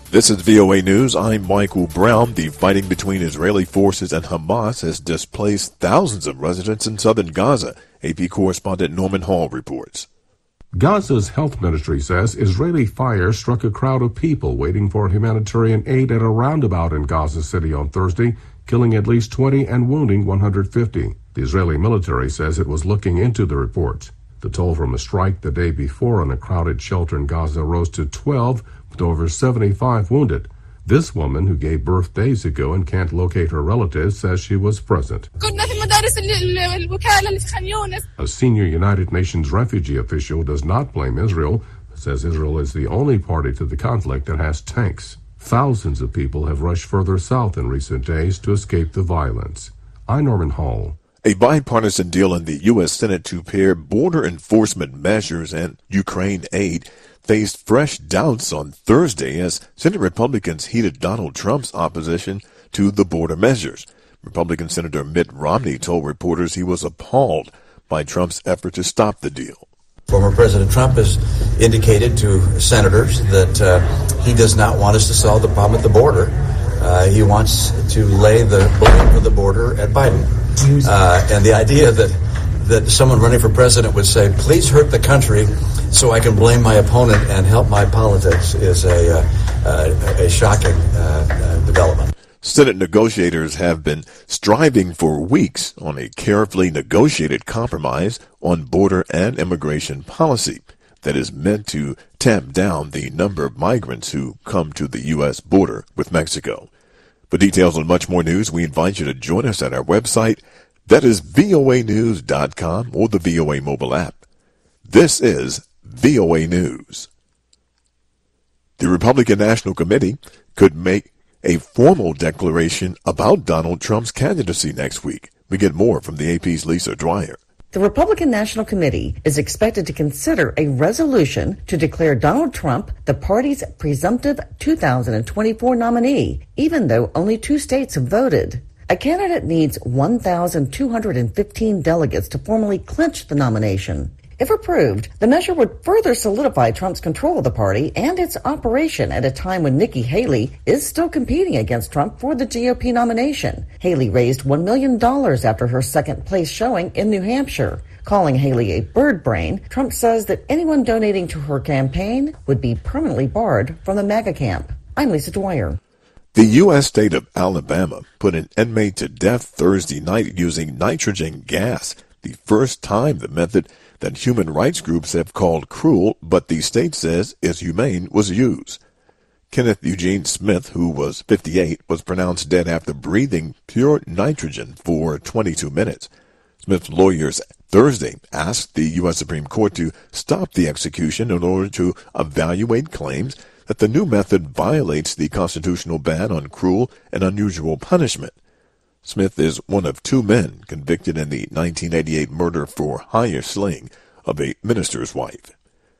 This is VOA News. I'm Michael Brown. The fighting between Israeli forces and Hamas has displaced thousands of residents in southern Gaza. AP correspondent Norman Hall reports. Gaza's health ministry says Israeli fire struck a crowd of people waiting for humanitarian aid at a roundabout in Gaza City on Thursday, killing at least 20 and wounding 150. The Israeli military says it was looking into the reports. The toll from a strike the day before on a crowded shelter in Gaza rose to 12, with over 75 wounded. This woman, who gave birth days ago and can't locate her relatives, says she was present. A senior United Nations refugee official does not blame Israel, but says Israel is the only party to the conflict that has tanks. Thousands of people have rushed further south in recent days to escape the violence. I'm Norman Hall. A bipartisan deal in the U.S. Senate to pair border enforcement measures and Ukraine aid faced fresh doubts on Thursday as Senate Republicans heeded Donald Trump's opposition to the border measures. Republican Senator Mitt Romney told reporters he was appalled by Trump's effort to stop the deal. Former President Trump has indicated to senators that he does not want us to solve the problem at the border. He wants to lay the blame for the border at Biden. And the idea that someone running for president would say, please hurt the country so I can blame my opponent and help my politics is a shocking development. Senate negotiators have been striving for weeks on a carefully negotiated compromise on border and immigration policy that is meant to tamp down the number of migrants who come to the U.S. border with Mexico. For details on much more news, we invite you to join us at our website. That is voanews.com or the VOA mobile app. This is VOA News. The Republican National Committee could make a formal declaration about Donald Trump's candidacy next week. We get more from the AP's Lisa Dwyer. The Republican National Committee is expected to consider a resolution to declare Donald Trump the party's presumptive 2024 nominee, even though only 2 states have voted. A candidate needs 1,215 delegates to formally clinch the nomination. If approved, the measure would further solidify Trump's control of the party and its operation at a time when Nikki Haley is still competing against Trump for the GOP nomination. Haley raised $1 million after her second-place showing in New Hampshire. Calling Haley a bird brain, Trump says that anyone donating to her campaign would be permanently barred from the MAGA camp. I'm Lisa Dwyer. The U.S. state of Alabama put an inmate to death Thursday night using nitrogen gas, the first time the method that human rights groups have called cruel, but the state says is humane, was used. Kenneth Eugene Smith, who was 58, was pronounced dead after breathing pure nitrogen for 22 minutes. Smith's lawyers Thursday asked the U.S. Supreme Court to stop the execution in order to evaluate claims that the new method violates the constitutional ban on cruel and unusual punishment. Smith is one of 2 men convicted in the 1988 murder for hire slaying of a minister's wife.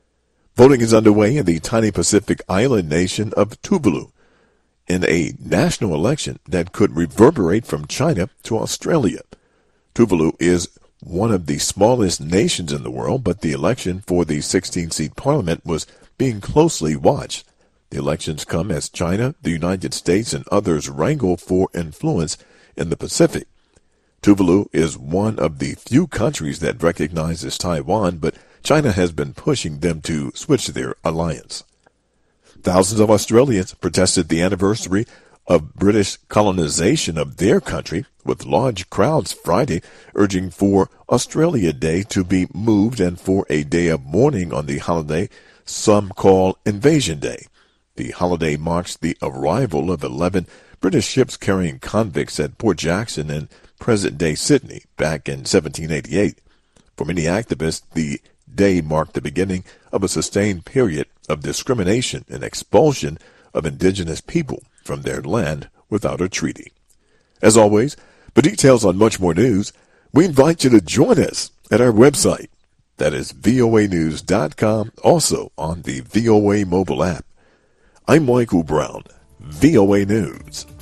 Voting is underway in the tiny Pacific island nation of Tuvalu in a national election that could reverberate from China to Australia. Tuvalu is one of the smallest nations in the world, but the election for the 16-seat parliament was being closely watched. The elections come as China, the United States, and others wrangle for influence in the Pacific. Tuvalu is one of the few countries that recognizes Taiwan, but China has been pushing them to switch their alliance. Thousands of Australians protested the anniversary of British colonization of their country, with large crowds Friday urging for Australia Day to be moved and for a day of mourning on the holiday some call Invasion Day. The holiday marks the arrival of 11 British ships carrying convicts at Port Jackson in present-day Sydney back in 1788. For many activists, the day marked the beginning of a sustained period of discrimination and expulsion of indigenous people from their land without a treaty. As always, for details on much more news, we invite you to join us at our website. That is voanews.com, also on the VOA mobile app. I'm Michael Brown, VOA News.